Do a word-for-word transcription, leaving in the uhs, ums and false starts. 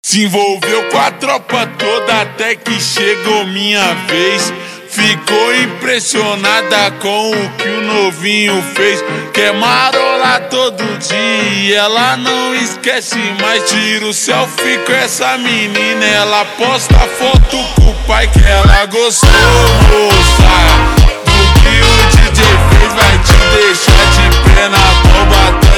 Se envolveu com a tropa toda até que chegou minha vez. Ficou impressionada com o que o novinho fez. Quer marolar todo dia, ela não esquece mais. Tira o selfie com essa menina, ela posta foto com o pai que ela gostou, moça. Do que o D J fez vai te deixar de pé na bomba.